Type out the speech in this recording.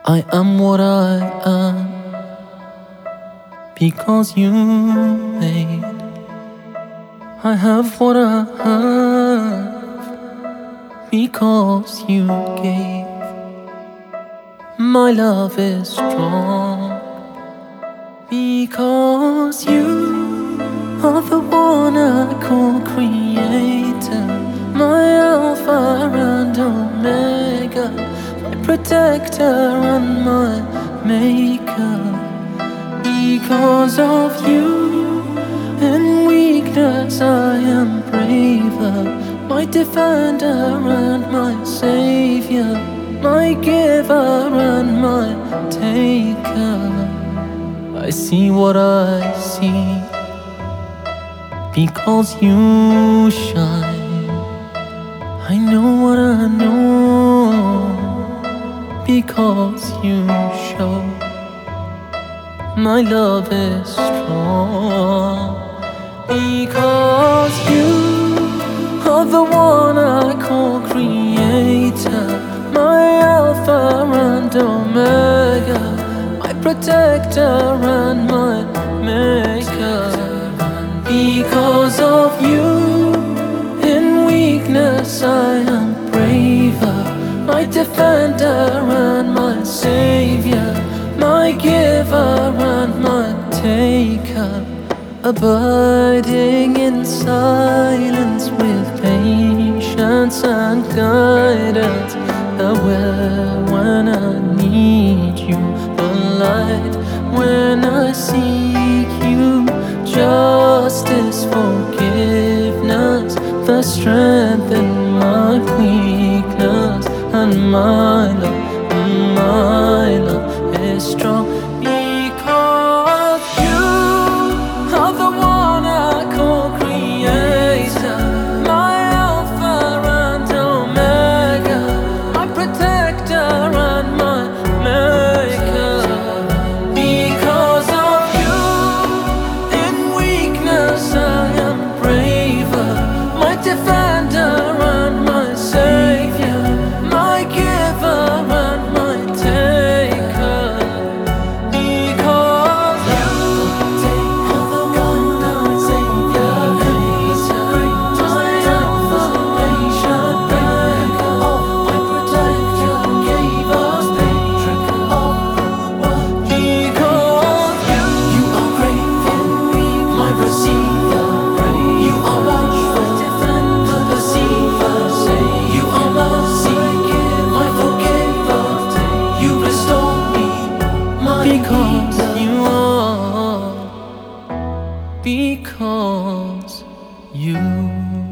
I am what I am because you made. I have what I have because you gave. My love is strong because you are the one I call creator, my Alpha and Omega, my protector and my maker. Because of you, in weakness I am braver, my defender and my savior, my giver and my taker. I see what I see because you shine. I know what I know because you show. My love is strong because you are the one I call creator, my Alpha and Omega, my protector and my maker. Because of you, in weakness I am braver, my defender and my savior, my giver and my taker. Abiding in silence with patience and guidance, aware when I need you, the light when I seek you, justice, forgiveness, the strength in my weakness, and my love is strong because you are the one I call creator, my Alpha and Omega, my protector and my maker. Because of you, in weakness I am braver, my defender and my savior, my giver and my taker. Because you are the one I savior, my Alpha and Omega, my protector, gave us because you are great in me, my receiver. You are watchful, defender, deceiver. Say you are mercy, my forgiver. You restore me, my because you are, because you.